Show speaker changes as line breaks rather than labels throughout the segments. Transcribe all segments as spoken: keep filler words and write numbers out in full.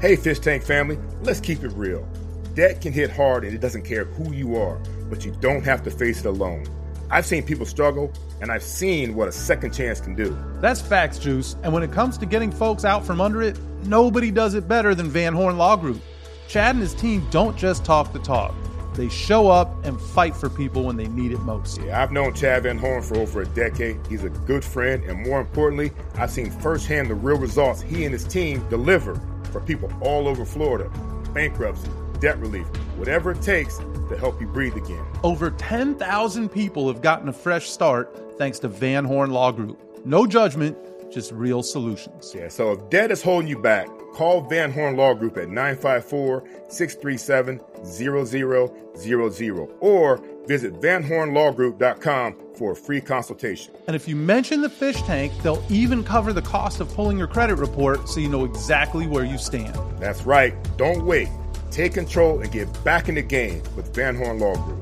Hey, Fish Tank family, let's keep it real. Debt can hit hard and it doesn't care who you are, but you don't have to face it alone. I've seen people struggle, and I've seen what a second chance can do.
That's facts, Juice. And when it comes to getting folks out from under it, nobody does it better than Van Horn Law Group. Chad and his team don't just talk the talk. They show up and fight for people when they need it most.
Yeah, I've known Chad Van Horn for over a decade. He's a good friend, and more importantly, I've seen firsthand the real results he and his team deliver for people all over Florida. Bankruptcy, debt relief, whatever it takes to help you breathe again.
Over ten thousand people have gotten a fresh start thanks to Van Horn Law Group. No judgment, just real solutions.
Yeah, so if debt is holding you back, call Van Horn Law Group at nine five four, six three seven, zero zero zero zero or visit van horn law group dot com for a free consultation.
And if you mention the Fish Tank, they'll even cover the cost of pulling your credit report so you know exactly where you stand.
That's right. Don't wait. Take control and get back in the game with Van Horn Law Group.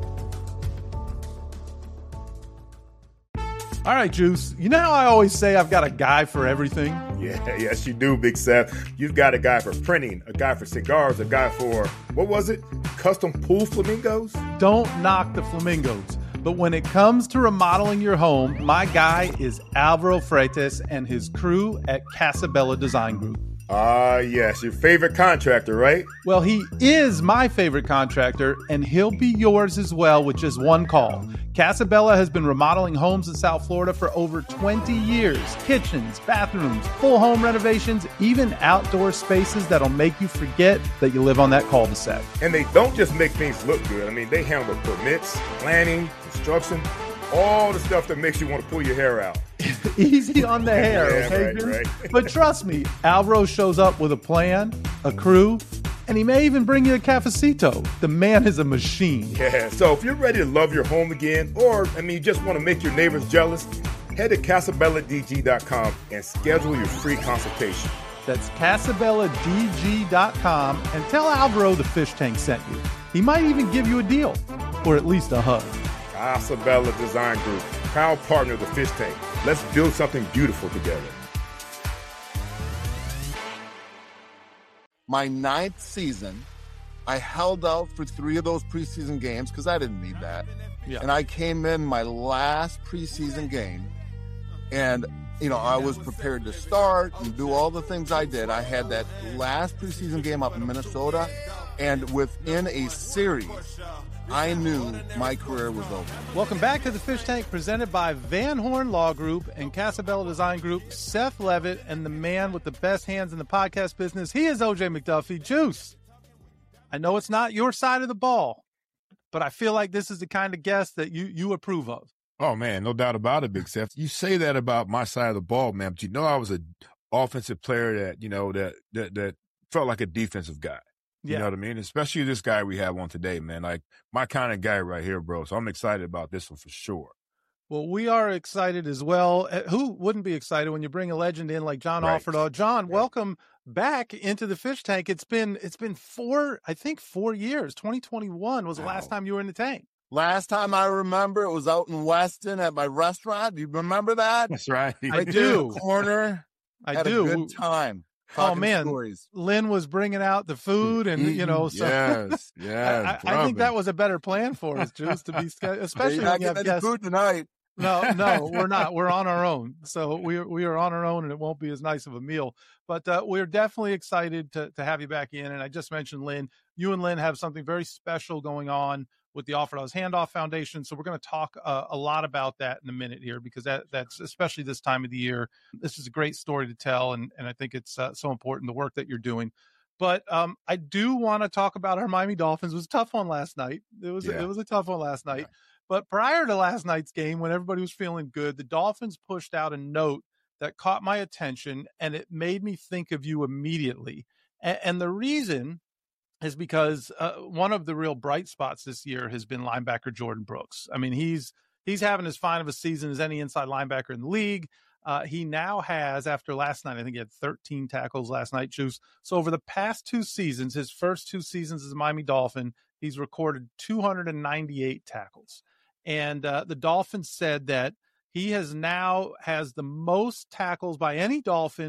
All right, Juice. You know how I always say I've got a guy for everything?
Yeah, yes, you do, Big Seth. You've got a guy for printing, a guy for cigars, a guy for, what was it? Custom pool flamingos?
Don't knock the flamingos. But when it comes to remodeling your home, my guy is Alvaro Freitas and his crew at Casabella Design Group.
Ah, uh, yes, your favorite contractor, right?
Well, he is my favorite contractor, and he'll be yours as well with just one call. Casabella has been remodeling homes in South Florida for over twenty years. Kitchens, bathrooms, full home renovations, even outdoor spaces that'll make you forget that you live on that cul-de-sac.
And they don't just make things look good. I mean, they handle permits, planning, construction, all the stuff that makes you want to pull your hair out.
Easy on the hair,
yeah,
okay,
right,
dude?
right.
But trust me, Alvaro shows up with a plan, a crew, and he may even bring you a cafecito. The man is a machine.
Yeah, so if you're ready to love your home again, or, I mean, you just want to make your neighbors jealous, head to casabella d g dot com and schedule your free consultation.
That's casabella d g dot com and tell Alvaro the Fish Tank sent you. He might even give you a deal, or at least a hug.
Casabella Design Group, proud partner of the Fish Tank. Let's build something beautiful together.
My ninth season, I held out for three of those preseason games because I didn't need that.
Yeah.
And I came in my last preseason game, and, you know, I was prepared to start and do all the things I did. I had that last preseason game up in Minnesota, and within a series, I knew my career was over.
Welcome back to the Fish Tank, presented by Van Horn Law Group and Casabella Design Group. Seth Levitt and the man with the best hands in the podcast business. He is O J McDuffie. Juice, I know it's not your side of the ball, but I feel like this is the kind of guest that you you approve of.
Oh, man, no doubt about it, Big Seth. You say that about my side of the ball, man, but you know I was an offensive player that, you know, that that, that felt like a defensive guy. You
Yeah.
know what I mean? Especially this guy we have on today, man. Like, my kind of guy right here, bro. So I'm excited about this one for sure.
Well, we are excited as well. Uh, Who wouldn't be excited when you bring a legend in like John
Right.
Offerdahl? John,
Right.
welcome back into the Fish Tank. It's been it's been four, I think four years. twenty twenty-one was the last
Wow.
time you were in the tank.
Last time I remember, it was out in Weston at my restaurant. Do you remember that?
That's right.
I
Right there
do.
in the corner.
I
Had
do.
a good time.
Oh,
Talking
man.
stories.
Lynn was bringing out the food, and you know, so
Yes, yes.
I, I think that
brother.
was a better plan for us, Juice, to be sch- especially
You're
when
not
you have
getting any
guests.
food tonight.
No, no, we're not. We're on our own. So we are, we are on our own, and it won't be as nice of a meal. But uh, we're definitely excited to to have you back in. And I just mentioned Lynn. You and Lynn have something very special going on with the Offerdahl's Handoff Foundation. So we're going to talk uh, a lot about that in a minute here, because that that's especially this time of the year. This is a great story to tell, and and I think it's uh, so important, the work that you're doing. But um, I do want to talk about our Miami Dolphins. It was a tough one last night. It was
Yeah.
it was a tough one last night.
Yeah.
But prior to last night's game, when everybody was feeling good, the Dolphins pushed out a note that caught my attention, and it made me think of you immediately. And, and the reason is because uh, one of the real bright spots this year has been linebacker Jordan Brooks. I mean, he's he's having as fine of a season as any inside linebacker in the league. Uh, he now has, after last night, I think he had thirteen tackles last night, Juice. So over the past two seasons, his first two seasons as a Miami Dolphin, he's recorded two hundred ninety-eight tackles. And uh, the Dolphins said that he has now has the most tackles by any Dolphin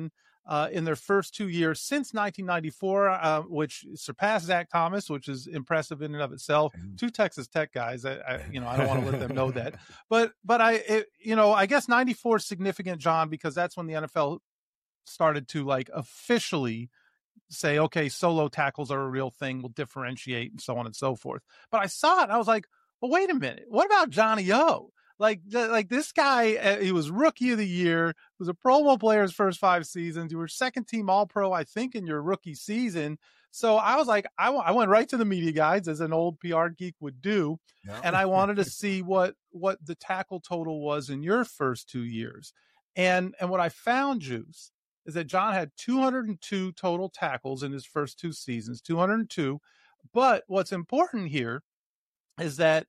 uh, in their first two years since nineteen ninety-four, uh, which surpassed Zach Thomas, which is impressive in and of itself. Two Texas Tech guys. I, I you know, I don't want to let them know that, but, but I, it, you know, I guess ninety-four is significant, John, because that's when the N F L started to like officially say, okay, solo tackles are a real thing. We'll differentiate and so on and so forth. But I saw it and I was like, well, wait a minute. What about Johnny O? Like, like this guy, uh, he was rookie of the year, was a Pro Bowl player his first five seasons. You were second team All Pro, I think, in your rookie season. So I was like, I, w- I went right to the media guides, as an old P R geek would do. Yeah. And I wanted to see what, what the tackle total was in your first two years. And, and what I found, Juice, is that John had two hundred two total tackles in his first two seasons, two hundred two. But what's important here is that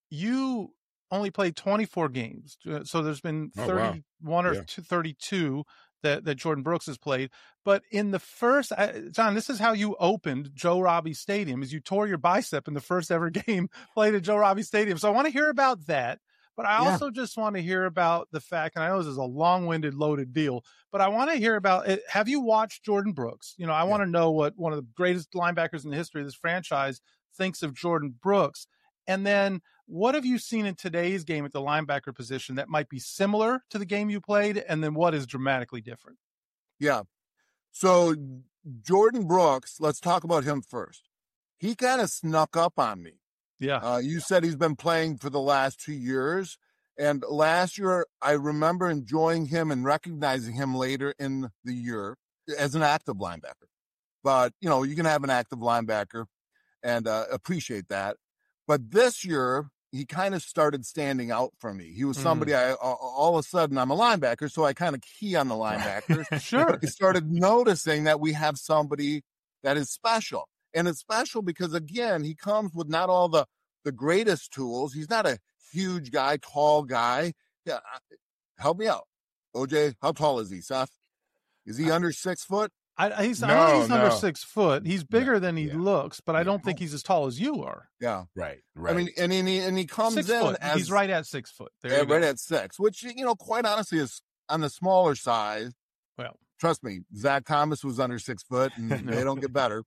you only played twenty-four games. So there's been thirty-one oh, wow. or yeah. thirty-two that, that Jordan Brooks has played. But in the first, John, this is how you opened Joe Robbie Stadium, is you tore your bicep in the first ever game played at Joe Robbie Stadium. So I want to hear about that. But I yeah. also just want to hear about the fact, and I know this is a long-winded, loaded deal, but I want to hear about it. Have you watched Jordan Brooks? You know, I yeah. want to know what one of the greatest linebackers in the history of this franchise thinks of Jordan Brooks. And then what have you seen in today's game at the linebacker position that might be similar to the game you played? And then what is dramatically different?
Yeah. So Jordan Brooks, let's talk about him first. He kind of snuck up on me.
Yeah.
Uh, you said he's been playing for the last two years. And last year, I remember enjoying him and recognizing him later in the year as an active linebacker. But, you know, you can have an active linebacker and uh, appreciate that. But this year, he kind of started standing out for me. He was somebody mm. I, all of a sudden, I'm a linebacker, so I kind of key on the linebackers.
Sure.
I started noticing that we have somebody that is special. And it's special because, again, he comes with not all the, the greatest tools. He's not a huge guy, tall guy. Yeah, help me out. O J, how tall is he, Seth? Is he I, under six foot?
I, he's, no, I don't think he's no. under six foot. He's bigger no, than he yeah. looks, but I don't yeah. think he's as tall as you are.
Yeah.
Right, right.
I mean, and, and, he, and he comes
six
in
foot.
as...
He's right at six foot. There
yeah,
you go.
Right at six, which, you know, quite honestly is on the smaller side.
Well,
trust me, Zach Thomas was under six foot, and they don't get better.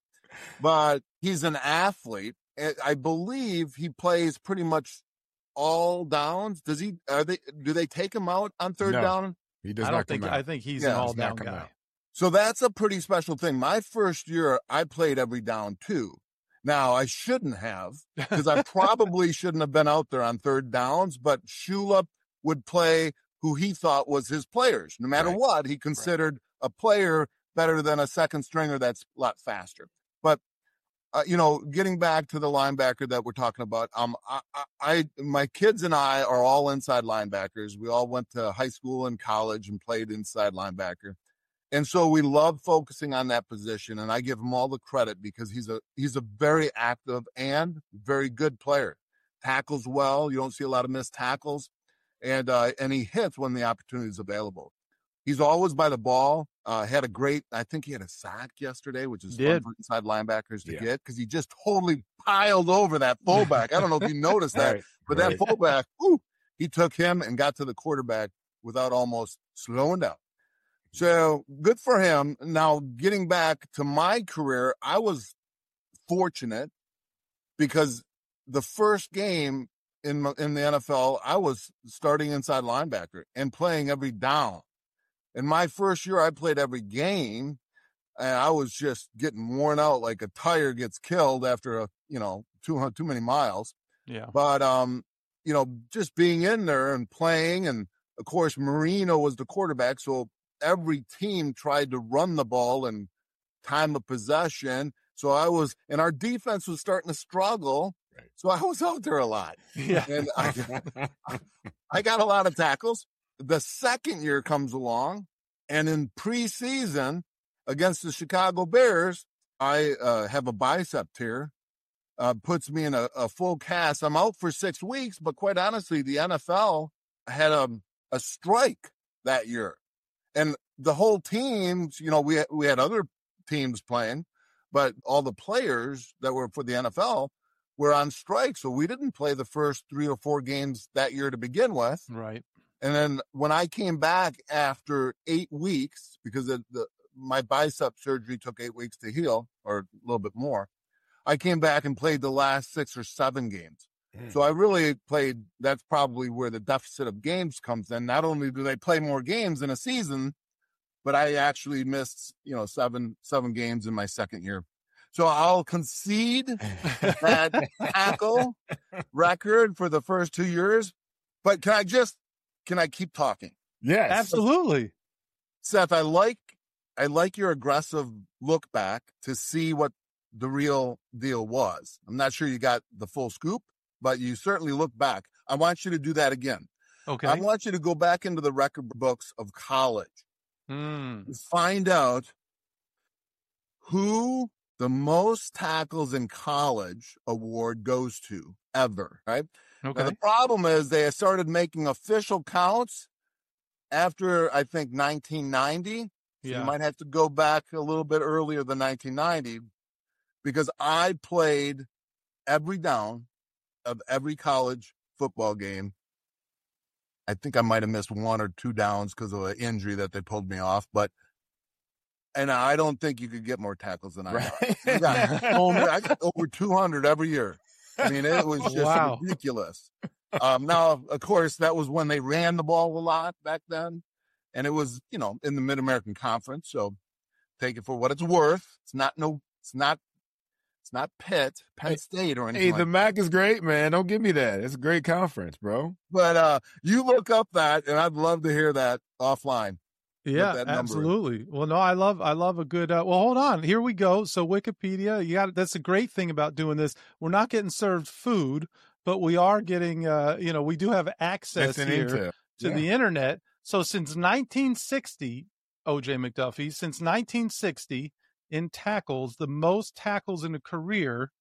But he's an athlete. I believe he plays pretty much all downs. Does he? Are they? Do they take him out on third
no,
down?
He does
I
not
don't think.
come out.
I think he's
yeah,
an all down guy.
Out.
So that's a pretty special thing. My first year, I played every down too. Now I shouldn't have, because I probably shouldn't have been out there on third downs. But Shula would play who he thought was his players. No matter right. what, he considered right. a player better than a second stringer that's a lot faster. But, uh, you know, getting back to the linebacker that we're talking about, um, I, I, my kids and I are all inside linebackers. We all went to high school and college and played inside linebacker. And so we love focusing on that position. And I give him all the credit because he's a, he's a very active and very good player. Tackles well. You don't see a lot of missed tackles. And, uh, and he hits when the opportunity is available. He's always by the ball. Uh, had a great, I think he had a sack yesterday, which is fun for inside linebackers to yeah. get, because he just totally piled over that fullback. I don't know if you noticed that, right, but right. that fullback, whew, he took him and got to the quarterback without almost slowing down. So good for him. Now, getting back to my career, I was fortunate because the first game in in the N F L, I was starting inside linebacker and playing every down. In my first year, I played every game, and I was just getting worn out like a tire gets killed after a, you know, too, too many miles.
Yeah.
But, um, you know, just being in there and playing, and of course, Marino was the quarterback. So every team tried to run the ball and time of possession. So I was, and our defense was starting to struggle. Right. So I was out there a lot.
Yeah.
And I, I got a lot of tackles. The second year comes along, and in preseason against the Chicago Bears, I uh, have a bicep tear, uh, puts me in a, a full cast. I'm out for six weeks, but quite honestly, the N F L had a, a strike that year. And the whole team, you know, we, we had other teams playing, but all the players that were for the N F L were on strike. So we didn't play the first three or four games that year to begin with.
Right.
And then when I came back after eight weeks, because the, the my bicep surgery took eight weeks to heal, or a little bit more. I came back and played the last six or seven games. Mm. So I really played, that's probably where the deficit of games comes in. Not only do they play more games in a season, but I actually missed, you know, seven, seven games in my second year. So I'll concede that tackle record for the first two years. But can I just, can I keep talking?
Yes, absolutely.
Seth, I like, I like your aggressive look back to see what the real deal was. I'm not sure you got the full scoop, but you certainly look back. I want you to do that again.
Okay.
I want you to go back into the record books of college.
Mm.
Find out who the most tackles in college award goes to ever, right?
Okay.
Now, the problem is they started making official counts after, I think, nineteen ninety. So
yeah.
You might have to go back a little bit earlier than nineteen ninety, because I played every down of every college football game. I think I might have missed one or two downs because of an injury that they pulled me off, but and I don't think you could get more tackles than I
right.
got. I, got over, I got over two hundred every year. I mean, it was just
wow.
ridiculous. Um, now, of course, that was when they ran the ball a lot back then, and it was, you know, in the Mid-American Conference. So take it for what it's worth. It's not no, it's not, it's not Pitt, Penn State, or anything.
Hey,
like
the
that.
M A C is great, man. Don't give me that. It's a great conference, bro.
But uh, you look up that, and I'd love to hear that offline.
Yeah, absolutely. Well, no, I love, I love a good, uh, well, hold on. Here we go. So Wikipedia, you got, that's a great thing about doing this. We're not getting served food, but we are getting, uh, you know, we do have access here
intel.
to
yeah.
the internet. So since nineteen sixty, O J McDuffie, since nineteen sixty in tackles, the most tackles in a career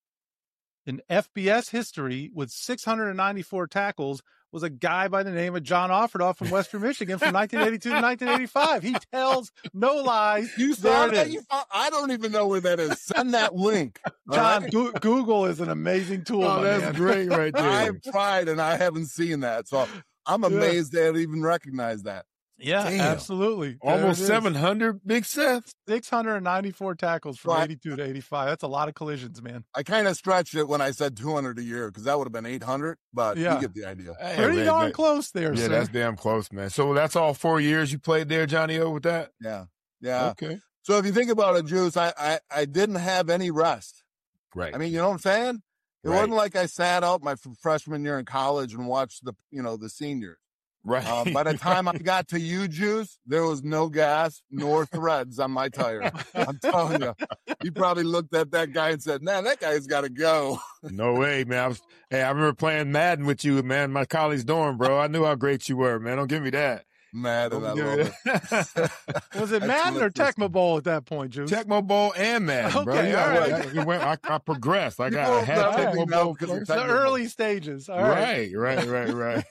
in F B S history with six hundred ninety-four tackles was a guy by the name of John Offerdoff from Western Michigan from nineteen eighty-two to nineteen eighty-five. He tells no lies.
You saw that? You found, I don't even know where that is. Send that link.
John, right? Go- Google is an amazing tool.
Oh, that's
man.
great right there.
I've tried and I haven't seen that. So I'm amazed yeah. they even recognize that.
Yeah,
Damn.
absolutely.
Almost seven hundred, Big Seth.
six hundred ninety-four tackles from well, eighty-two to eighty-five. That's a lot of collisions, man.
I kind of stretched it when I said two hundred a year because that would have been eight hundred, but yeah. you get the idea.
Hey, Pretty man, darn man. close there,
Yeah,
sir.
that's damn close, man. So that's all four years you played there, Johnny O, with that?
Yeah, yeah.
Okay.
So if you think about it, Juice, I, I, I didn't have any rest.
Right.
I mean, you know what I'm saying? It
right.
wasn't like I sat out my freshman year in college and watched the, you know, the seniors.
Right.
Um, by the time I got to you, Juice, there was no gas nor threads on my tire. I'm telling you, you probably looked at that guy and said, "Man, that guy's got to go."
No way, man. I was, hey, I remember playing Madden with you, man. My college dorm, bro. I knew how great you were, man. Don't give me that.
Madden, I love it.
Was it Madden or Tecmo Bowl at that point, Juice?
Tecmo Bowl and Madden,
okay,
bro. You
all
got,
right.
I, went, I, I progressed. I
you
got I had Tecmo Bowl
first. The early stages. All
right,
right,
right, right, right.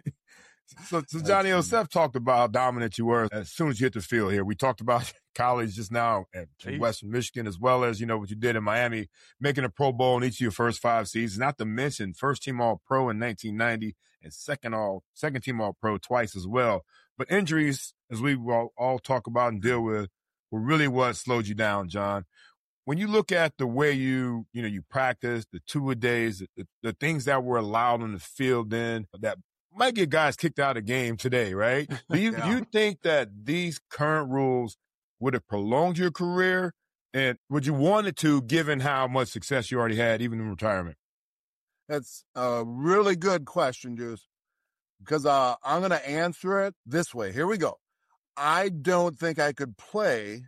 So, so Johnny O, Seth talked about how dominant you were as soon as you hit the field here. We talked about college just now at Western Michigan, as well as, you know, what you did in Miami, making a Pro Bowl in each of your first five seasons, not to mention first team All-Pro in nineteen ninety and second all, second team All-Pro twice as well. But injuries, as we all, all talk about and deal with, were really what slowed you down, John. When you look at the way you, you know, you practice, the two-a-days, the, the things that were allowed on the field then that might get guys kicked out of the game today, right? Do you, yeah. you think that these current rules would have prolonged your career? And would you want it to, given how much success you already had, even in retirement?
That's a really good question, Juice, because uh, I'm going to answer it this way. Here we go. I don't think I could play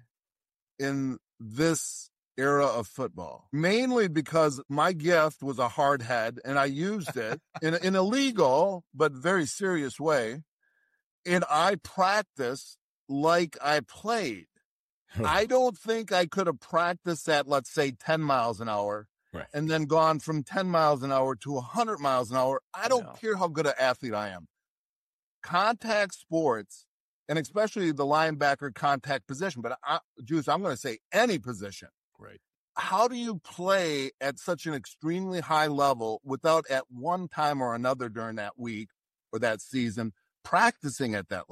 in this era of football, mainly because my gift was a hard head and I used it in, in a legal but very serious way. And I practiced like I played. I don't think I could have practiced at, let's say, ten miles an hour
right.
and then gone from ten miles an hour to one hundred miles an hour. I don't no. care how good an athlete I am. Contact sports, and especially the linebacker contact position, but I, Juice, I'm going to say any position.
Right.
How do you play at such an extremely high level without at one time or another during that week or that season practicing at that level?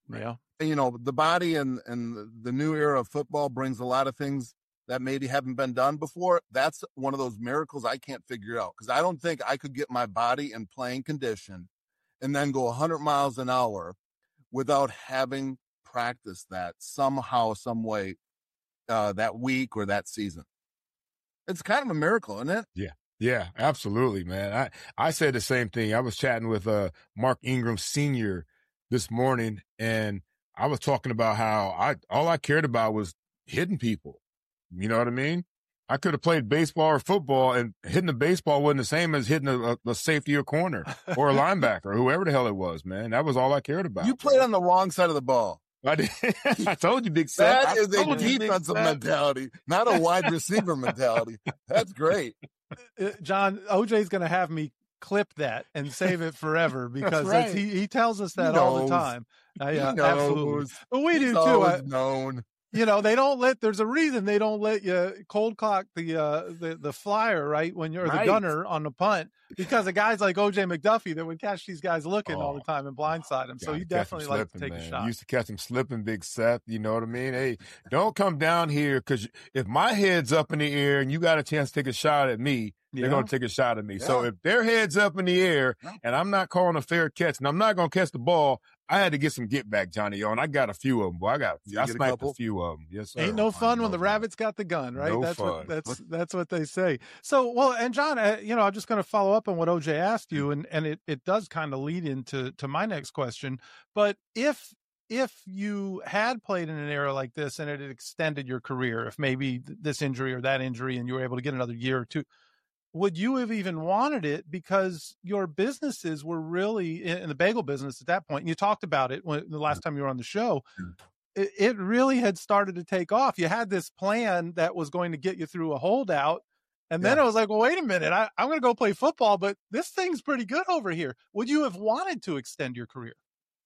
Yeah.
And, you know, the body and, and the new era of football brings a lot of things that maybe haven't been done before. That's one of those miracles I can't figure out, because I don't think I could get my body in playing condition and then go one hundred miles an hour without having practiced that somehow, some way, uh, that week or that season. It's kind of a miracle, isn't it?
Yeah. Yeah, absolutely, man. I, I said the same thing. I was chatting with uh, Mark Ingram Senior this morning, and I was talking about how I all I cared about was hitting people. You know what I mean? I could have played baseball or football, and hitting the baseball wasn't the same as hitting a, a safety or corner or a linebacker, whoever the hell it was, man. That was all I cared about.
You played on the wrong side of the ball.
I did. I told you, Big Seth.
That is a defensive mentality, not a wide receiver mentality. That's great.
Uh, John, O J's going to have me clip that and save it forever, because
right.
it's, he he tells us that all the time. I, uh,
He knows.
Absolutely, but we
He's
do too.
always
I,
known.
You know, they don't let. There's a reason they don't let you cold cock the uh, the the flyer right when you're
Right.
the gunner on the punt, because of guys like O J McDuffie that would catch these guys looking
Oh.
all the time and blindside them. So
God,
you
catch him
definitely like to
slipping,
take
man.
a shot.
You used to catch him slipping, Big Seth. You know what I mean? Hey, don't come down here, because if my head's up in the air and you got a chance to take a shot at me, they're
Yeah.
going to take a shot at me. So
Yeah.
if their head's up in the air and I'm not calling a fair catch and I'm not going to catch the ball, I had to get some get back, Johnny O, and I got a few of them. Boy, I got,
You
I
get a
sniped a,
couple?
few of them. Yes, sir.
Ain't no fun when the
No
rabbit's got the gun, right?
No
that's
fun.
what that's that's what they say. So, well, and John, uh, you know, I'm just going to follow up on what O J asked you, and and it it does kind of lead into to my next question. But if if you had played in an era like this and it had extended your career, if maybe this injury or that injury, and you were able to get another year or two, would you have even wanted it? Because your businesses were really in the bagel business at that point. And you talked about it when the last time you were on the show. It, it really had started to take off. You had this plan that was going to get you through a holdout. And then
Yeah.
I was like, well, wait a minute. I, I'm going to go play football, but this thing's pretty good over here. Would you have wanted to extend your career?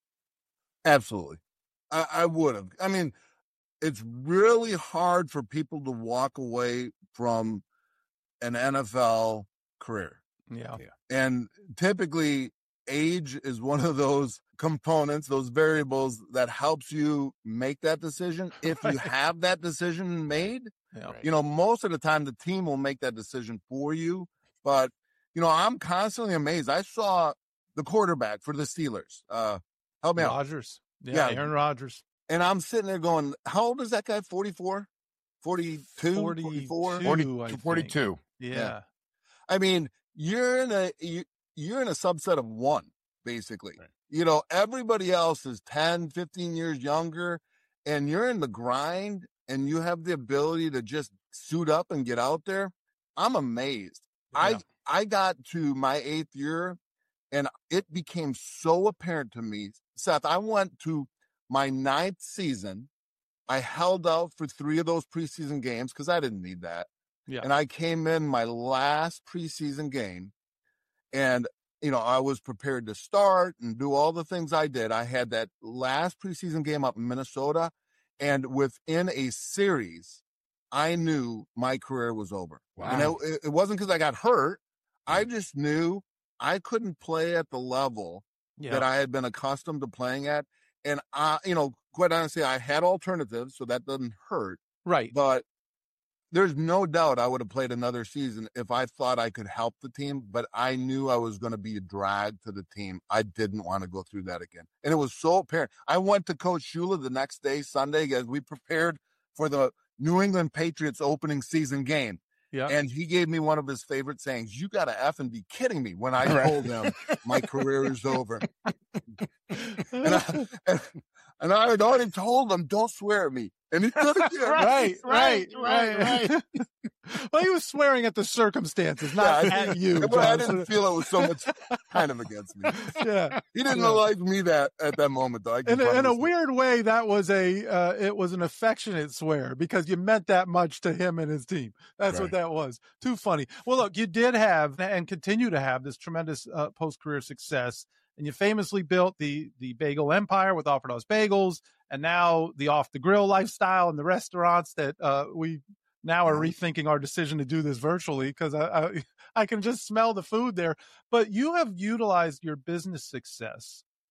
Absolutely. I, I would have. I mean, it's really hard for people to walk away from an N F L career.
Yeah.
And typically age is one of those components, those variables that helps you make that decision. If you have that decision made,
Yeah.
you know, most of the time the team will make that decision for you. But, you know, I'm constantly amazed. I saw the quarterback for the Steelers. Uh, help me out.
Rodgers. Yeah,
Yeah.
Aaron Rodgers.
And I'm sitting there going, how old is that guy? forty-four? forty-two? forty-four?
forty-two, I think.
forty-two.
Yeah.
Yeah. I mean, you're in a you, you're in a subset of one, basically.
Right.
You know, everybody else is ten, fifteen years younger, and you're in the grind and you have the ability to just suit up and get out there. I'm amazed.
Yeah.
I I got to my eighth year and it became so apparent to me, Seth, I went to my ninth season. I held out for three of those preseason games because I didn't need that.
Yeah.
And I came in my last preseason game and, you know, I was prepared to start and do all the things I did. I had that last preseason game up in Minnesota, and within a series, I knew my career was over.
Wow.
And it, it wasn't because I got hurt. I just knew I couldn't play at the level
Yeah.
that I had been accustomed to playing at. And I, you know, quite honestly, I had alternatives, so that doesn't hurt.
Right.
But there's no doubt I would have played another season if I thought I could help the team, but I knew I was going to be a drag to the team. I didn't want to go through that again. And it was so apparent. I went to Coach Shula the next day, Sunday, as we prepared for the New England Patriots opening season game.
Yeah.
And he gave me one of his favorite sayings, "You got to effing be kidding me," when I
Right.
told him my career is over. And I, and, and I had already told him, "Don't swear at me." And he took it.
right, right, right,
right.
right. Well, he was swearing at the circumstances, not
Yeah, I
at you.
But I
John.
didn't feel it was so much kind of against me.
Yeah.
He didn't
Yeah.
like me that at that moment, though. I can
In a, in a
promise you.
weird way, that was a uh, it was an affectionate swear because you meant that much to him and his team. That's what
Right.
that was. Too funny. Well, look, you did have and continue to have this tremendous uh, post career success, and you famously built the the bagel empire with Alfredo's Bagels, and now the off the grill lifestyle and the restaurants that uh, we now are rethinking our decision to do this virtually because I, I I can just smell the food there. But you have utilized your business success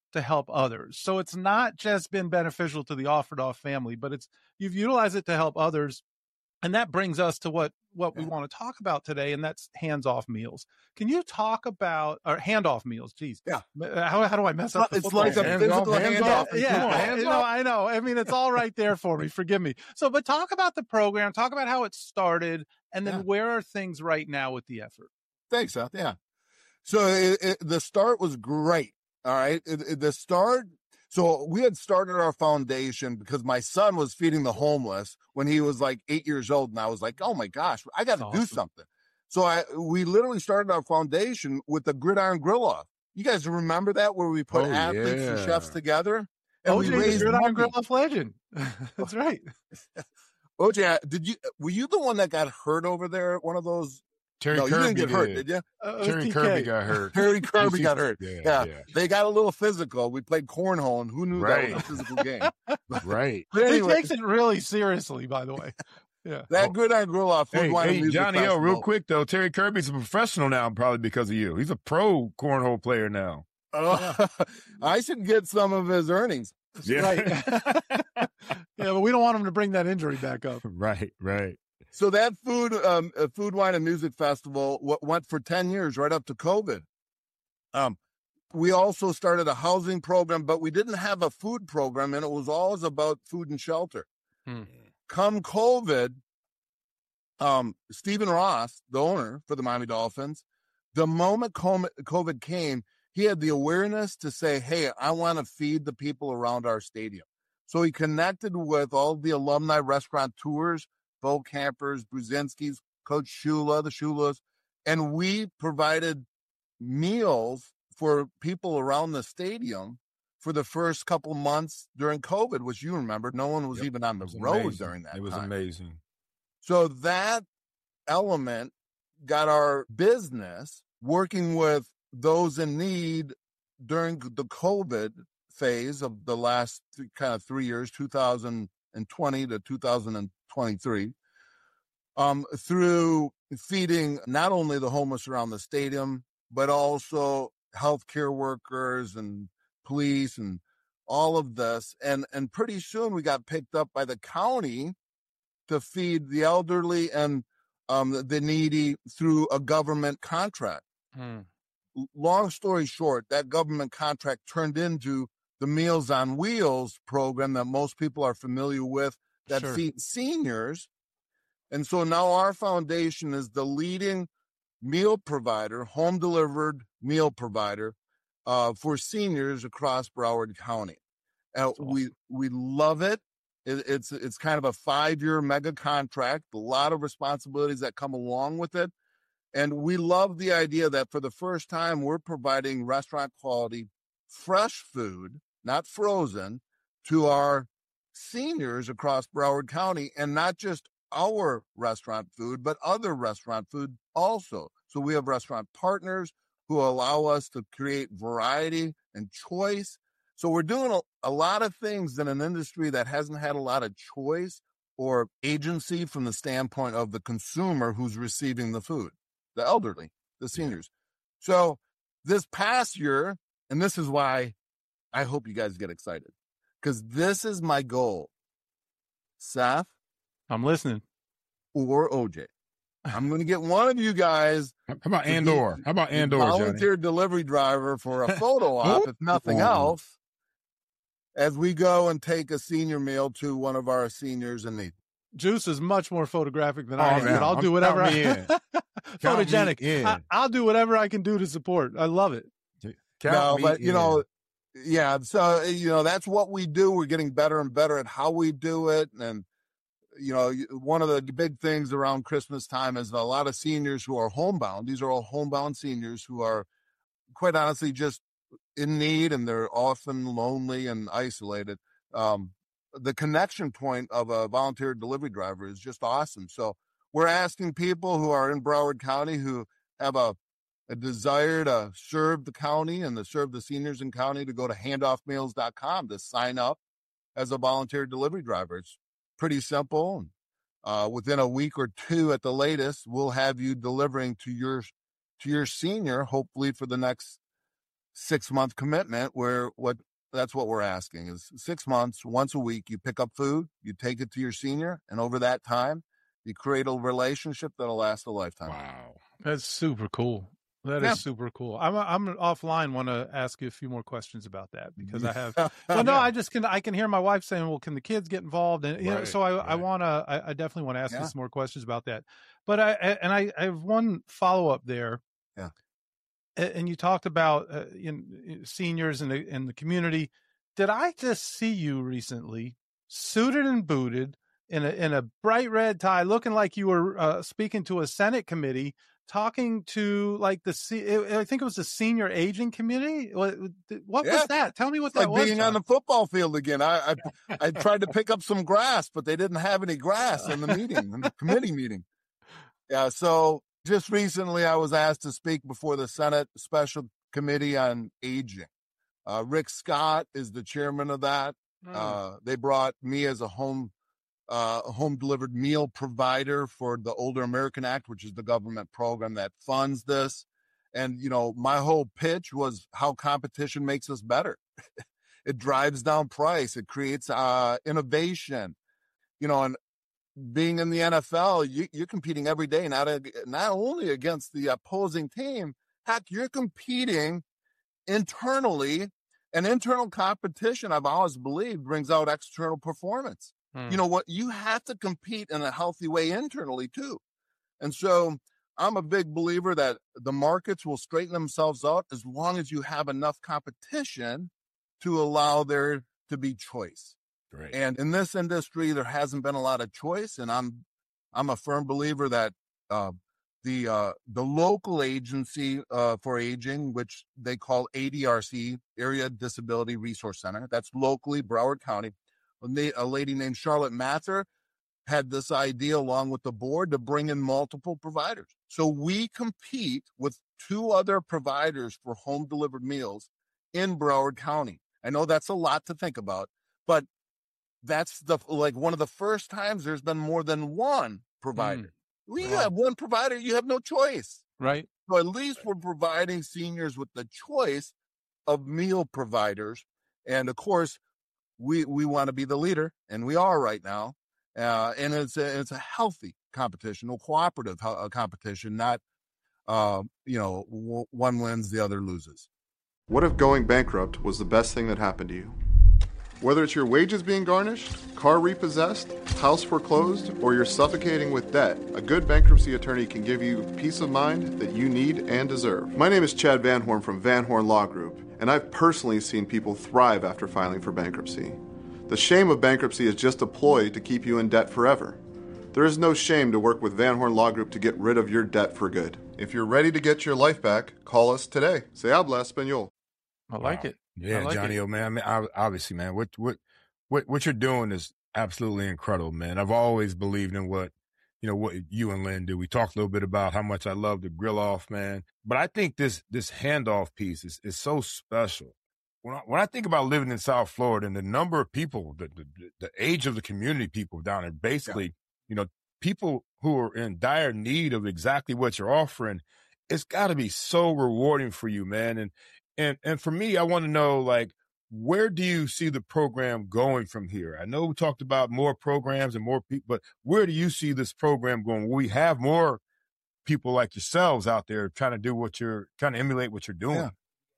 to help others. So it's not just been beneficial to the Offerdoff family, but it's you've utilized it to help others. And that brings us to what, what we want to talk about today, and that's hands-off meals. Can you talk about or handoff meals? Geez,
yeah.
How, how do I mess up? The
it's like a
game?
physical
hands
handoff.
Yeah, yeah. Hands you know, I know. I mean, it's all right there for me. Forgive me. So, but talk about the program. Talk about how it started, and then yeah. where are things right now with the effort?
Thanks, Seth. Yeah. So it, it, the start was great. All right. It, it, the start. So we had started our foundation because my son was feeding the homeless when he was like eight years old. And I was like, oh my gosh, I got to awesome. do something. So I, we literally started our foundation with the Gridiron Grill Off. You guys remember that, where we put
oh,
athletes
yeah.
and chefs together? And
O J,
we raised
Gridiron
money.
Grill Off legend. That's right.
O J, did you, were you the one that got hurt over there at one of those?
Terry
no,
Kirby
you didn't get
did.
hurt, did you?
Uh,
Terry Kirby got hurt.
Terry Kirby got hurt.
Yeah,
yeah.
yeah.
They got a little physical. We played cornhole, and who knew
right.
that was a physical game?
right.
But
anyway,
he takes it really seriously, by the way. Yeah.
That Gridiron Grill Off food,
hey,
wine,
hey,
and music
Johnny
festival.
O, real quick though, Terry Kirby's a professional now, probably because of you. He's a pro cornhole player now.
Oh, yeah. I should get some of his earnings.
Yeah.
Right. yeah, but we don't want him to bring that injury back up.
Right, right.
So that food, um, uh, food, wine, and music festival w- went for ten years, right up to COVID. Um, we also started a housing program, but we didn't have a food program, and it was always about food and shelter.
Hmm.
Come COVID, um, Stephen Ross, the owner for the Miami Dolphins, the moment COVID came, he had the awareness to say, hey, I want to feed the people around our stadium. So he connected with all the alumni restaurateurs, Bo Campers, Brzezinski's, Coach Shula, the Shulas, and we provided meals for people around the stadium for the first couple months during COVID, which you remember, no one was
yep.
even on the
was
road
amazing.
during that
It was
time.
amazing.
So that element got our business working with those in need during the COVID phase of the last th- kind of three years, two thousand twenty to two thousand twenty-three, um, through feeding not only the homeless around the stadium, but also healthcare workers and police and all of this. And, and pretty soon we got picked up by the county to feed the elderly and um, the needy through a government contract.
Hmm.
Long story short, that government contract turned into the Meals on Wheels program that most people are familiar with that
Sure.
feeds seniors. And so now our foundation is the leading meal provider, home delivered meal provider uh, for seniors across Broward County. Uh,
awesome.
We we love it. it. It's it's kind of a five-year mega contract, a lot of responsibilities that come along with it. And we love the idea that for the first time, we're providing restaurant quality, fresh food, not frozen, to our seniors across Broward County, and not just our restaurant food, but other restaurant food also. So we have restaurant partners who allow us to create variety and choice. So we're doing a, a lot of things in an industry that hasn't had a lot of choice or agency from the standpoint of the consumer who's receiving the food. The elderly, the seniors. So this past year, and this is why I hope you guys get excited, because this is my goal. Seth?
I'm listening.
Or O J. I'm going to get one of you guys.
How about Andor? How about Andor,
volunteer
Johnny?
delivery driver for a photo op, if nothing else, as we go and take a senior meal to one of our seniors in need.
Juice is much more photographic than
Oh,
I am,
man.
but I'll
I'm-
do whatever
count me
I
in.
photogenic.
me in.
I, I'll do whatever I can do to support. I love it.
Count
no,
me
but you
in.
know, yeah. So you know, that's what we do. We're getting better and better at how we do it. And you know, one of the big things around Christmas time is a lot of seniors who are homebound. These are all homebound seniors who are, quite honestly, just in need, and they're often lonely and isolated. Um, the connection point of a volunteer delivery driver is just awesome. So we're asking people who are in Broward County who have a a desire to serve the county and to serve the seniors in county to go to handoff meals dot com to sign up as a volunteer delivery driver. It's pretty simple. Uh, within a week or two at the latest, we'll have you delivering to your to your senior, hopefully for the next six month commitment where what that's what we're asking is six months, once a week, you pick up food, you take it to your senior, and over that time, you create a relationship that'll last a lifetime.
Wow. That's super cool. That
Yeah.
is super cool. I'm I'm offline. Want to ask you a few more questions about that because I have. Well, no, I just can. I can hear my wife saying, "Well, can the kids get involved?" And you know,
Right,
so I
right.
I want to. I, I definitely want to ask
Yeah.
you some more questions about that. But I and I, I have one follow up there.
Yeah.
A- And you talked about uh, in, seniors in the in the community. Did I just see you recently, suited and booted, in a in a bright red tie, looking like you were uh, speaking to a Senate committee? Talking to like the, I think it was the senior aging community. What, what
Yeah.
was that? Tell me what
It's
that
like
was.
being
John.
on the football field again. I, I I tried to pick up some grass, but they didn't have any grass in the meeting, in the committee meeting. Yeah. So just recently, I was asked to speak before the Senate Special Committee on Aging. Uh, Rick Scott is the chairman of that.
Mm.
Uh, they brought me as a home uh, home delivered meal provider for the Older American Act, which is the government program that funds this. And, you know, my whole pitch was how competition makes us better. It drives down price. It creates uh, innovation, you know, and being in the N F L, you, you're competing every day, not, a, not only against the opposing team, heck, you're competing internally, and internal competition, I've always believed, brings out external performance.
Hmm.
You know what? You have to compete in a healthy way internally too. And so I'm a big believer that the markets will straighten themselves out as long as you have enough competition to allow there to be choice.
Great.
And in this industry, there hasn't been a lot of choice. And I'm, I'm a firm believer that, uh, the, uh, the local agency, uh, for aging, which they call A D R C, Area Disability Resource Center, that's locally Broward County. A lady named Charlotte Mather had this idea along with the board to bring in multiple providers. So we compete with two other providers for home delivered meals in Broward County. I know that's a lot to think about, but that's the like one of the first times there's been more than one provider. Mm. When you
Wow.
have one provider, you have no choice.
Right.
So at least we're providing seniors with the choice of meal providers. And of course, we we want to be the leader, and we are right now. Uh, and it's a, it's a healthy competition, a cooperative uh, competition, not, uh, you know, w- one wins, the other loses.
What if going bankrupt was the best thing that happened to you? Whether it's your wages being garnished, car repossessed, house foreclosed, or you're suffocating with debt, a good bankruptcy attorney can give you peace of mind that you need and deserve. My name is Chad Van Horn from Van Horn Law Group, and I've personally seen people thrive after filing for bankruptcy. The shame of bankruptcy is just a ploy to keep you in debt forever. There is no shame to work with Van Horn Law Group to get rid of your debt for good. If you're ready to get your life back, call us today. Se habla español.
I like
Wow.
it.
Yeah,
I like
Johnny,
it.
oh man, I mean, ob- obviously, man, what what what what you're doing is absolutely incredible, man. I've always believed in what you know what you and Lynn do. We talked a little bit about how much I love the grill off, man. But I think this this handoff piece is is so special. When I, when I think about living in South Florida and the number of people, the the, the age of the community people down there, basically, yeah. you know, people who are in dire need of exactly what you're offering, it's got to be so rewarding for you, man. And And and for me, I want to know, like, where do you see the program going from here? I know we talked about more programs and more people, but where do you see this program going? Will we have more people like yourselves out there trying to do what you're trying to emulate what you're doing?
Yeah.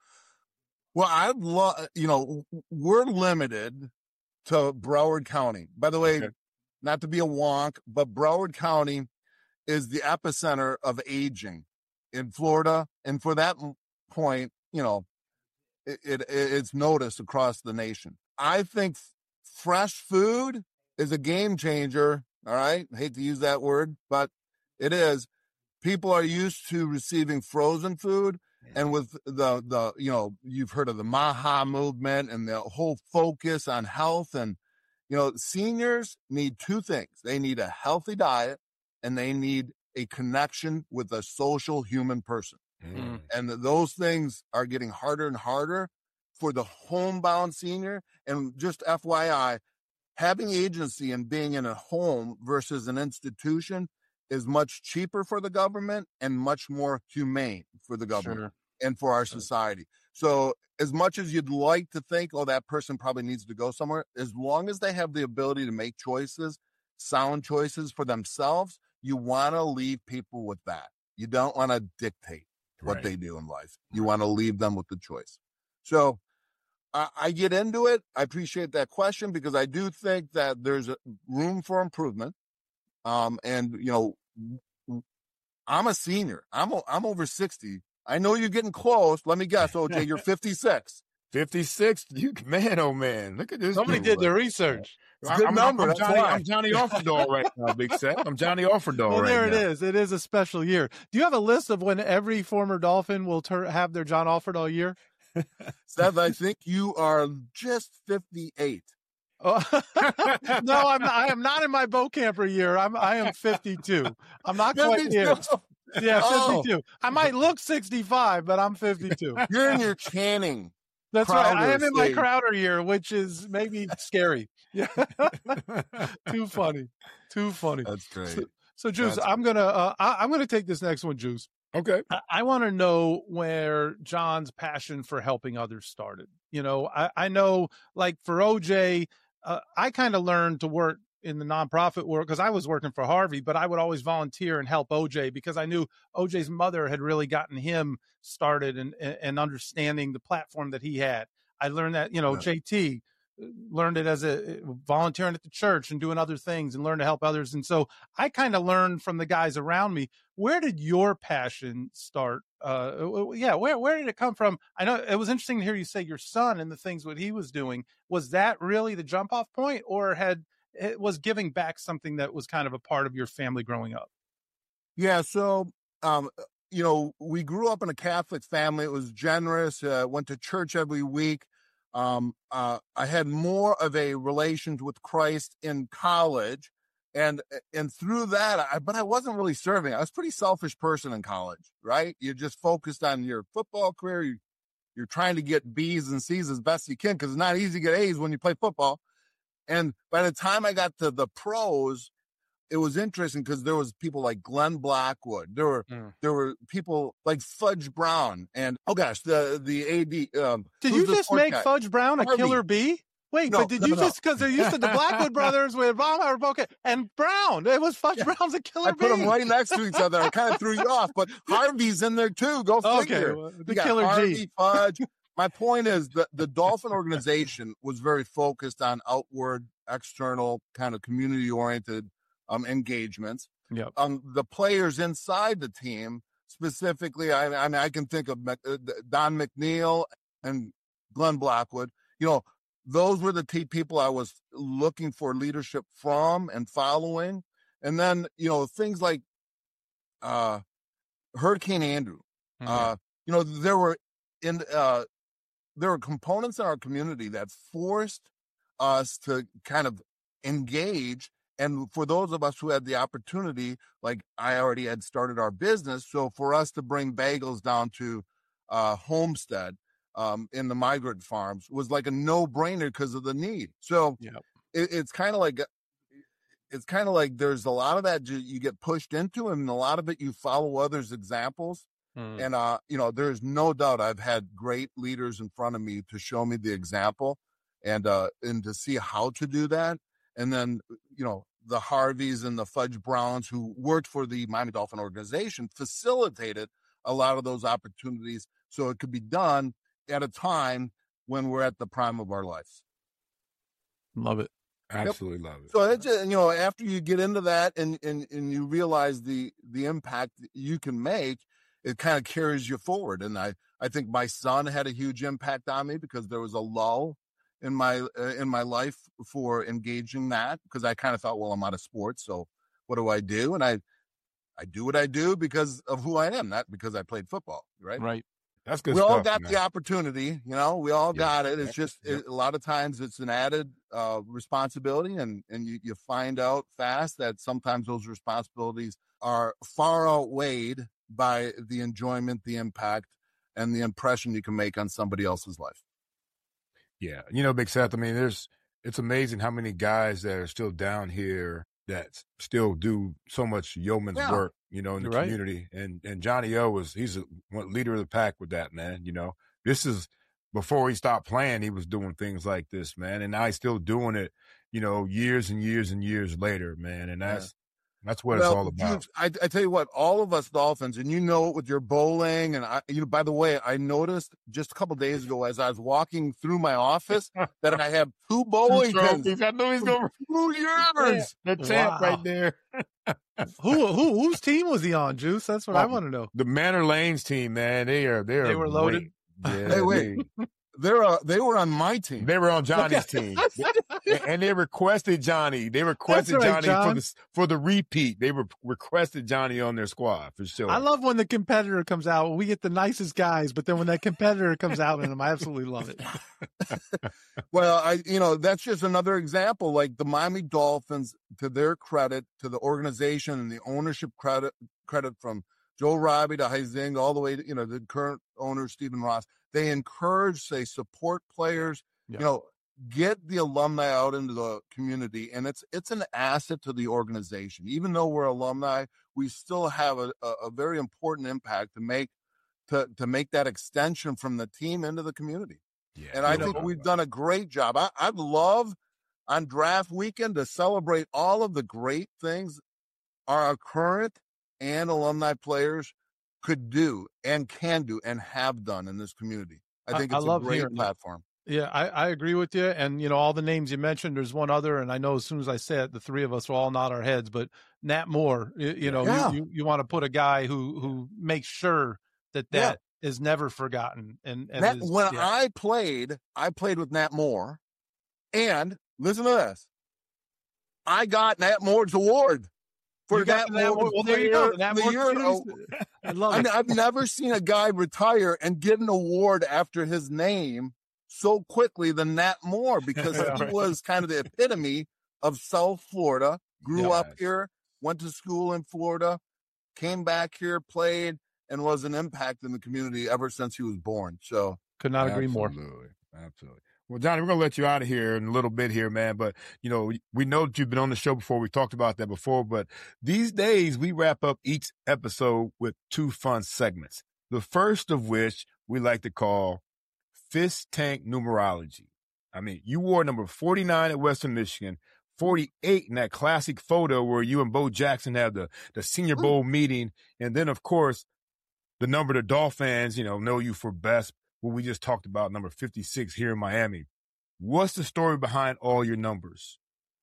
Well, I'd love, you know, we're limited to Broward County. By the way, okay. Not to be a wonk, but Broward County is the epicenter of aging in Florida. And for that point, you know, It, it it's noticed across the nation. I think fresh food is a game changer. All right. I hate to use that word, but it is. People are used to receiving frozen food. And with the, the, you know, you've heard of the Maha movement and the whole focus on health. And, you know, seniors need two things. They need a healthy diet and they need a connection with a social human person. Mm. And those things are getting harder and harder for the homebound senior. And just F Y I, having agency and being in a home versus an institution is much cheaper for the government and much more humane for the government sure. and for our society. So as much as you'd like to think, oh, that person probably needs to go somewhere, as long as they have the ability to make choices, sound choices for themselves, you want to leave people with that. You don't want to dictate what right. they do in life. You right. want to leave them with the choice. So I, I get into it. I appreciate that question because I do think that there's a room for improvement. Um, and, you know, I'm a senior. I'm a, I'm over sixty. I know you're getting close. Let me guess, O J, you're fifty-six.
fifty-six? You man, oh man, look at this.
Somebody did the research.
It's a good
I'm,
number.
I'm, I'm,
that's
Johnny,
why.
I'm Johnny Offerdahl right now, Big Seth. I'm Johnny Offerdahl
well,
right
there
now.
it is. It is a special year. Do you have a list of when every former Dolphin will ter- have their John Offerdahl year?
Seth, I think you are just fifty-eight.
Oh, no, I'm not, I am not in my Bo Camper year. I'm I am fifty-two. I'm not quite here. Yeah, fifty-two. Oh. I might look sixty-five, but I'm fifty-two.
You're in your Channing.
That's
Crowder
right. I am in
stage.
my Crowder year, which is maybe scary. Yeah. Too funny. Too funny.
That's great.
So, so Juice, That's I'm gonna uh, I, I'm gonna take this next one, Juice.
Okay.
I, I want to know where John's passion for helping others started. You know, I, I know, like for O J, uh, I kind of learned to work in the nonprofit world because I was working for Harvey, but I would always volunteer and help O J because I knew O J's mother had really gotten him started and and understanding the platform that he had. I learned that, you know, yeah. J T learned it as a volunteering at the church and doing other things and learned to help others. And so I kind of learned from the guys around me. Where did your passion start? Uh, yeah, where where did it come from? I know it was interesting to hear you say your son and the things what he was doing. Was that really the jump off point, or had it was giving back something that was kind of a part of your family growing up?
Yeah, so um, you know, we grew up in a Catholic family. It was generous. Uh, went to church every week. Um, uh, I had more of a relation with Christ in college, and and through that, I, but I wasn't really serving. I was a pretty selfish person in college, right? You're just focused on your football career. You, you're trying to get B's and C's as best you can because it's not easy to get A's when you play football. And by the time I got to the pros, it was interesting because there was people like Glenn Blackwood. There were mm. there were people like Fudge Brown and oh gosh, the the A D. Um,
Did you just make guy? Fudge Brown a
Harvey. Killer
bee? Wait,
no,
but did
no,
you
no.
just because they're used to the Blackwood brothers with Obama or and Brown? It was Fudge yeah. Brown's a killer
I
bee.
put them right next to each other. I kind of threw you off, but Harvey's in there too. Go figure.
Okay, well, the killer
Harvey,
G.
Fudge. My point is that the Dolphin organization was very focused on outward, external, kind of community-oriented um, engagements.
Yep.
Um, the players inside the team, specifically, I, I mean, I can think of Don McNeil and Glenn Blackwood. You know, those were the t- people I was looking for leadership from and following. And then, you know, things like uh, Hurricane Andrew. Mm-hmm. Uh, you know, there were in uh, there were components in our community that forced us to kind of engage. And for those of us who had the opportunity, like I already had started our business, so for us to bring bagels down to uh, Homestead um, in the migrant farms was like a no-brainer because of the need. So
yep.
it, it's kind of like it's kind of like there's a lot of that you get pushed into, and a lot of it you follow others' examples. Mm. And uh, you know, there's no doubt I've had great leaders in front of me to show me the example, and uh, and to see how to do that. And then, you know, the Harveys and the Fudge Browns who worked for the Miami Dolphin organization facilitated a lot of those opportunities so it could be done at a time when we're at the prime of our lives.
Love it.
Absolutely
yep.
love it.
So it's just, you know, after you get into that and, and, and you realize the, the impact that you can make, it kind of carries you forward. And I, I think my son had a huge impact on me because there was a lull in my uh, in my life for engaging that, because I kind of thought, well, I'm out of sports, so what do I do? And I I do what I do because of who I am, not because I played football, right?
Right.
That's good
we
stuff,
all got
man.
the opportunity, you know, we all
yeah.
got it. It's just
yeah.
it, a lot of times it's an added uh, responsibility, and, and you, you find out fast that sometimes those responsibilities are far outweighed by the enjoyment, the impact, and the impression you can make on somebody else's life.
Yeah. You know, Big Seth, I mean, there's, it's amazing how many guys that are still down here that still do so much yeoman's
yeah.
work, you know, in the
You're
community. Right. And, and Johnny O was, he's a leader of the pack with that, man, you know, this is before he stopped playing, he was doing things like this, man. And now he's still doing it, you know, years and years and years later, man. And that's, yeah. That's what well, it's all about.
I, I tell you what, all of us Dolphins, and you know it with your bowling, and I, you know, by the way, I noticed just a couple of days ago as I was walking through my office that I have two bowling pins.
I know he's going
two years.
The champ wow. right there.
who who whose team was he on, Juice? That's what well, I want to know.
The Manor Lanes team, man. They are they are
they were loaded.
Yeah,
hey, wait. They're uh, they were on my team.
They were on Johnny's team, and they requested Johnny. They requested right, Johnny
John.
for the for the repeat. They re- requested Johnny on their squad for sure.
I love when the competitor comes out. We get the nicest guys, but then when that competitor comes out in them, I absolutely love it.
Well, I you know that's just another example. Like the Miami Dolphins, to their credit, to the organization and the ownership credit credit from Joe Robbie to Huizenga, all the way to you know the current owner Stephen Ross. They encourage, they support players, yeah. you know, get the alumni out into the community. And it's it's an asset to the organization. Even though we're alumni, we still have a, a, a very important impact to make to, to make that extension from the team into the community. Yeah, and I think know. we've done a great job. I, I'd love on draft weekend to celebrate all of the great things our current and alumni players could do and can do and have done in this community. I think it's I, I a great platform.
That. Yeah, I, I agree with you. And, you know, all the names you mentioned, there's one other, and I know as soon as I say it, the three of us will all nod our heads, but Nat Moore, you, you know, yeah. you, you, you want to put a guy who, who makes sure that that yeah. is never forgotten. And, and
Nat,
is,
when
yeah.
I played, I played with Nat Moore, and listen to this. I got Nat Moore's award. For that, that
well, well, there you go. That
the year, oh,
I love
I
it.
mean, I've never seen a guy retire and get an award after his name so quickly than Nat Moore, because he was kind of the epitome of South Florida. Grew yes. up here, went to school in Florida, came back here, played, and was an impact in the community ever since he was born. So
could not agree
absolutely.
more.
Absolutely. Well, Johnny, we're going to let you out of here in a little bit here, man. But, you know, we know that you've been on the show before. We talked about that before. But these days, we wrap up each episode with two fun segments. The first of which we like to call Fish Tank Numerology. I mean, you wore number forty-nine at Western Michigan, forty-eight in that classic photo where you and Bo Jackson had the, the Senior Bowl meeting. And then, of course, the number the Dolphins, you know, know you for best. What we just talked about, number fifty-six here in Miami. What's the story behind all your numbers?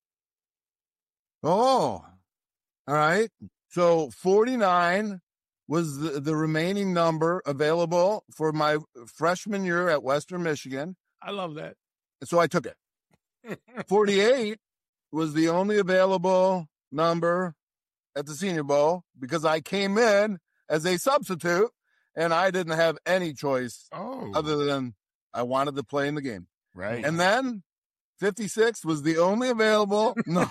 Oh, all right. So forty-nine was the, the remaining number available for my freshman year at Western Michigan.
I love that.
So I took it. forty-eight was the only available number at the Senior Bowl because I came in as a substitute. And I didn't have any choice
oh.
other than I wanted to play in the game.
Right.
And then fifty-six was the only available. No.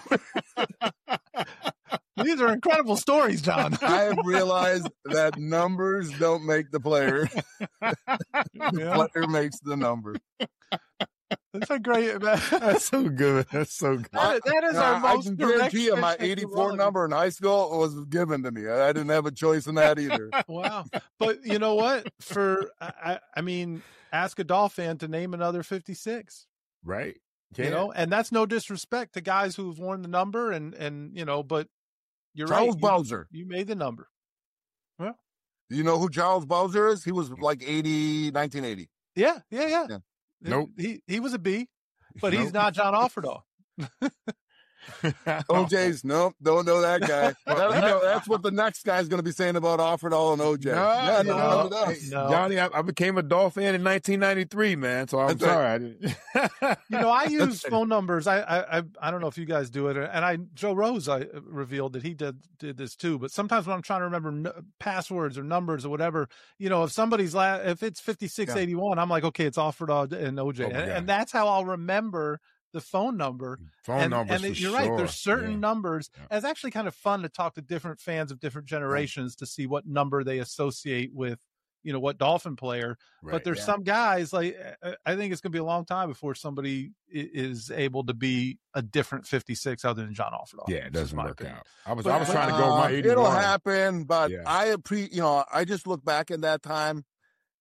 These are incredible stories, John.
I have realized that numbers don't make the player. the yeah. player makes the number.
That's a great.
That's so good. That's so good.
That, that is our
I,
most
I can guarantee you my eighty-four number in high school was given to me. I didn't have a choice in that either.
Wow. But you know what? For I, I mean, ask a Dolphin to name another fifty-six.
Right.
Yeah. You know, and that's no disrespect to guys who've worn the number and and you know, but you're
Charles
right.
Bowser.
You, you made the number. Well,
do you know who Charles Bowser is? He was like eighty, nineteen eighty.
Yeah, yeah, yeah. yeah.
Nope.
He he was a B, but nope. he's not John Offerdahl.
O J's, nope, don't know that guy. That, you know, that's what the next guy's going to be saying about Offerdahl and O J.
No,
yeah,
no,
no,
no, no. Johnny, I, I became a Dolphin in nineteen ninety-three, man. So I'm
that's
sorry.
Right.
I didn't.
You know, I use phone numbers. I, I I I don't know if you guys do it, and I Joe Rose I revealed that he did did this too. But sometimes when I'm trying to remember n- passwords or numbers or whatever, you know, if somebody's la- if it's fifty-six eighty-one, yeah. I'm like, okay, it's Offerdahl and O J, oh, and, and that's how I'll remember the phone number.
Phone
and,
numbers.
And it,
for
you're
sure.
right. There's certain
yeah.
numbers.
Yeah.
And it's actually kind of fun to talk to different fans of different generations right. to see what number they associate with, you know, what Dolphin player.
Right.
But there's
yeah.
some guys like, I think it's going to be a long time before somebody is able to be a different fifty-six other than John Offerdahl.
Yeah, it doesn't work opinion. out. I was,
but,
I was trying uh, to go with my eighty-one.
It'll happen, but
yeah.
I pre, you know, I just look back at that time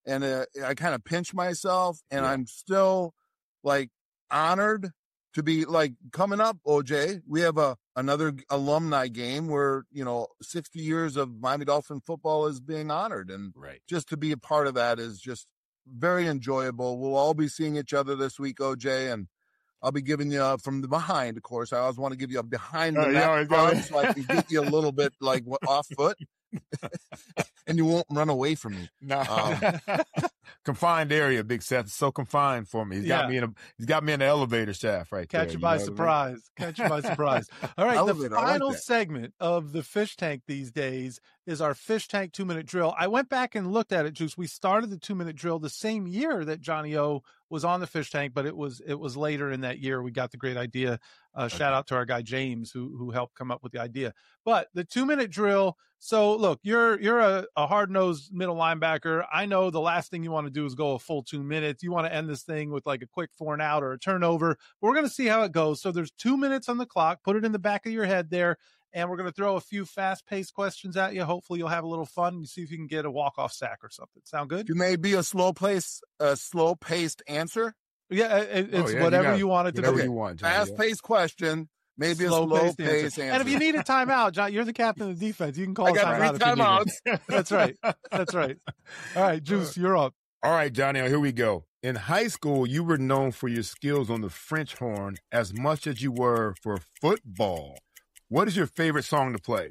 and uh, I kind of pinch myself, and
Yeah.
I'm still like honored to be like coming up, O J. We have a another alumni game where, you know, sixty years of Miami Dolphin football is being honored, and
Right.
just to be a part of that is just very enjoyable. We'll all be seeing each other this week, O J, and I'll be giving you uh, from the behind, of course. I always want to give you a behind the
Oh, you
net
always go
run
there.
so I can get you a little bit like off foot, and you won't run away from me.
No.
Um,
Confined area, Big Seth. It's so confined for me. He's got
Yeah.
me in a he's got me in the elevator shaft right there.
Catch you
know
by
what I mean?
surprise. Catch you by surprise. All right.
Elevator,
The
I like
final
that.
segment of the fish tank these days is our fish tank two minute drill. I went back and looked at it, Juice. We started the two minute drill the same year that Johnny O was on the fish tank, but it was it was later in that year. We got the great idea. Uh, shout out to our guy James who who helped come up with the idea. But the two minute drill. So look, you're you're a, a hard nosed middle linebacker. I know the last thing you want to do is go a full two minutes. You want to end this thing with like a quick four and out or a turnover. But we're going to see how it goes. So there's two minutes on the clock. Put it in the back of your head there. And we're going to throw a few fast-paced questions at you. Hopefully you'll have a little fun. You see if you can get a walk-off sack or something. Sound good?
you may be a slow pace, a slow paced answer.
Yeah, it,
Oh,
it's
yeah, you
whatever
got
you,
it.
want it to
Whatever
be.
you want, Johnny.
Fast paced question, maybe a slow
Slow-paced
paced
answer.
answer.
And if you need a timeout, John, you're the captain of the defense. You can call
I
a
got
timeout.
three
if you need
timeouts.
it. That's right. That's right. All right, Juice, you're up.
All right, Johnny, here we go. In high school, you were known for your skills on the French horn as much as you were for football. What is your favorite song to play?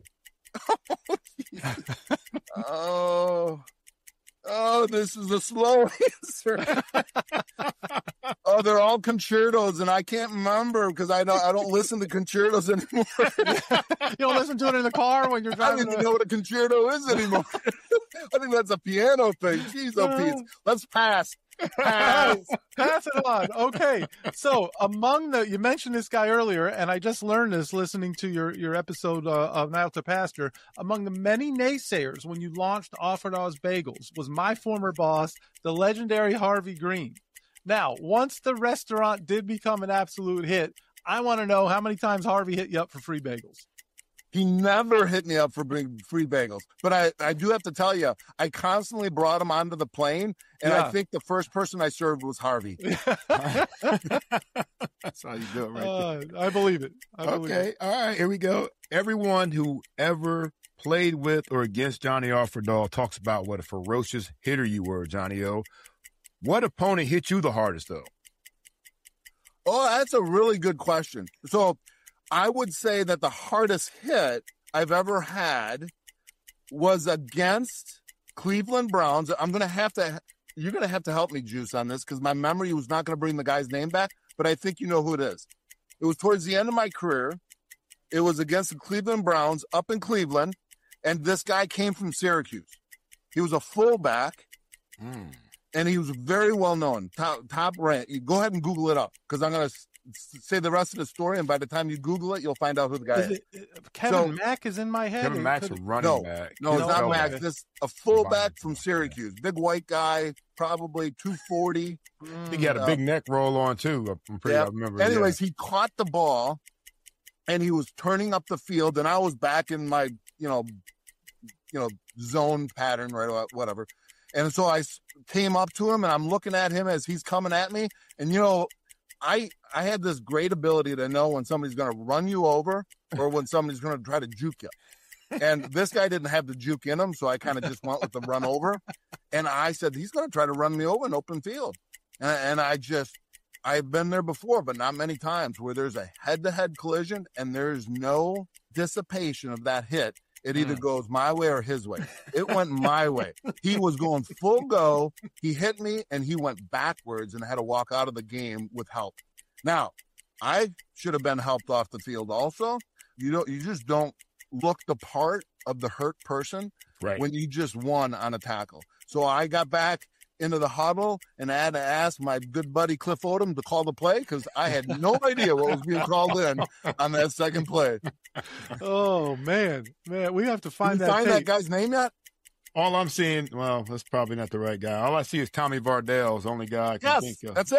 Oh, oh, this is a slow answer. Oh, they're all concertos, and I can't remember because I don't I don't listen to concertos anymore.
You don't listen to it in the car when you're
I don't
driving.
even know what a concerto is anymore. I think that's a piano thing. Jeez, oh, Pete. Let's pass. Pass.
Pass it on. Okay. So among the, you mentioned this guy earlier, and I just learned this listening to your, your episode uh, of Now to Pasture. Among the many naysayers when you launched Offered Oz Bagels was my former boss, the legendary Harvey Green. Now, once the restaurant did become an absolute hit, I want to know how many times Harvey hit you up for free bagels.
He never hit me up for bring free bagels. But I, I do have to tell you, I constantly brought him onto the plane, and
Yeah.
I think the first person I served was Harvey.
That's how you do it right
Uh, I believe it. I
there.
believe
Okay,
it.
all right, here we go. Everyone who ever played with or against Johnny Offerdahl talks about what a ferocious hitter you were, Johnny O. What opponent hit you the hardest, though?
Oh, that's a really good question. So I would say that the hardest hit I've ever had was against Cleveland Browns. I'm going to have to, you're going to have to help me, Juice, on this because my memory was not going to bring the guy's name back, but I think you know who it is. It was towards the end of my career. It was against the Cleveland Browns up in Cleveland, and this guy came from Syracuse. He was a fullback.
Mm.
And he was very well known, top top rank. You go ahead and Google it up because I'm going to s- say the rest of the story. And by the time you Google it, you'll find out who the guy is.
Is it, uh, Kevin
So-
Mack is in my head.
Kevin
or
Mack's a
could it-
running
No,
back.
No,
He's
it's
a
not
okay.
Max.
fullback.
This a fullback from Syracuse, big white guy, probably two forty.
I think he had a big neck roll on, too. I'm pretty,
Yeah.
I remember.
Anyways, he caught the ball, and he was turning up the field, and I was back in my, you know, you know, zone pattern, right, whatever. And so I s- came up to him, and I'm looking at him as he's coming at me. And, you know, I I had this great ability to know when somebody's going to run you over or when somebody's going to try to juke you. And this guy didn't have the juke in him, so I kind of just went with the run over. And I said, he's going to try to run me over in open field. And, and I just, I've been there before, but not many times, where there's a head-to-head collision and there's no dissipation of that hit. It either goes my way or his way. It went my way. He was going full go. He hit me, and he went backwards and had to walk out of the game with help. Now, I should have been helped off the field also. You don't. You just don't look the part of the hurt person
Right.
when you just won on a tackle. So I got back into the huddle, and I had to ask my good buddy Cliff Odom to call the play because I had no idea what was being called in on that second play.
Oh man, man, we have to find
Did you
that.
find that
tape.
guy's name yet?
All I'm seeing, well, that's probably not the right guy. All I see is Tommy Vardell's the only guy I can
Yes,
think of.
that's it.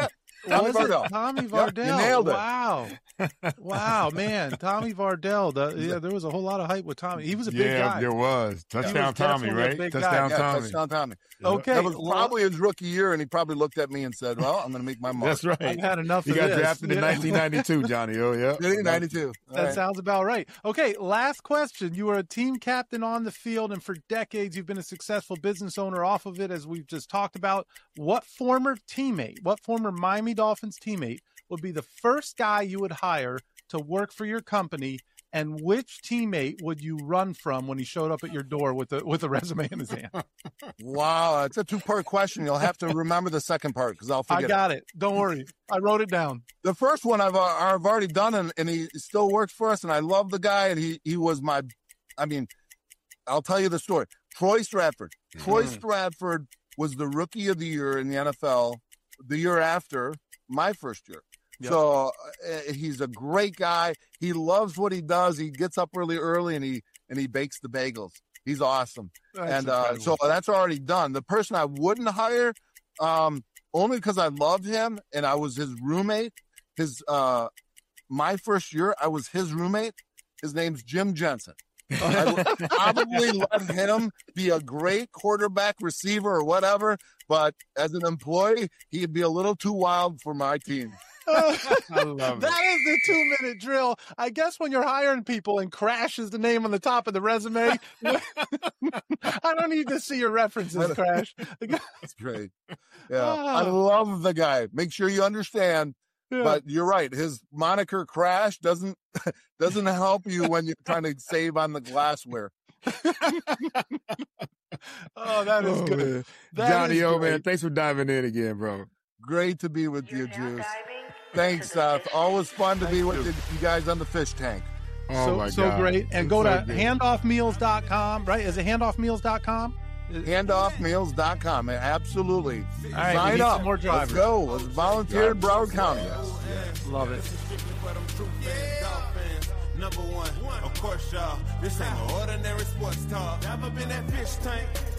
Tommy
Was it
Vardell.
Tommy
Yep,
Vardell?
you nailed it.
Wow. Wow, man. Tommy Vardell. The, yeah, there was a whole lot of hype with Tommy. He was a big
yeah,
guy.
there was. Touchdown
was
Tommy,
definitely a
right?
big guy.
Touchdown
Yeah,
Tommy.
touchdown Tommy.
Okay.
That was
well,
probably his rookie year, and he probably looked at me and said, well, I'm going to make my mark.
That's right.
I've had enough
He
of
got
this.
drafted in
Yeah.
nineteen ninety-two, Johnny. Oh, yeah.
Did he? ninety-two. All
That
right.
sounds about right. Okay, last question. You were a team captain on the field, and for decades you've been a successful business owner off of it, as we've just talked about. What former teammate, what former Miami Dolphins teammate would be the first guy you would hire to work for your company, and which teammate would you run from when he showed up at your door with a with a resume in his hand?
Wow, it's a two-part question. You'll have to remember the second part because I'll
I
forget.
got it. Don't worry. I wrote it down.
The first one I've uh, I've already done, and, and he still works for us, and I love the guy, and he he was my, I mean, I'll tell you the story. Troy Stratford. Mm-hmm. Troy Stratford was the rookie of the year in the N F L the year after my first year. Yep. So uh, he's a great guy. He loves what he does. He gets up really early and he and he bakes the bagels. He's awesome. That's and uh, so that's already done. The person I wouldn't hire, um, only because I loved him and I was his roommate. His uh, my first year, I was his roommate. His name's Jim Jensen. I would probably let him be a great quarterback, receiver, or whatever. But as an employee, he'd be a little too wild for my team.
I love that it. Is the two-minute drill. I guess when you're hiring people and Crash is the name on the top of the resume, I don't need to see your references, Crash.
That's great. Yeah, ah. I love the guy. Make sure you understand. Yeah. But you're right. His moniker Crash doesn't doesn't help you when you're trying to save on the glassware.
Oh, that is
oh,
good. That
Johnny,
is
oh
great.
man, thanks for diving in again, bro.
Great to be with you, Juice. Thanks, Seth. Always fun to be with you guys on the fish tank.
Oh,
so,
my
so
God.
great. And
it's
go
so
to
good.
handoff meals dot com, right? Is it handoff meals dot com?
handoff meals dot com. Absolutely.
All right,
sign up.
Some more drivers.
Let's go. Let's volunteer in Broward County.
Love it.
Number one, of course, y'all. This ain't no ordinary sports talk. Never been that fish tank.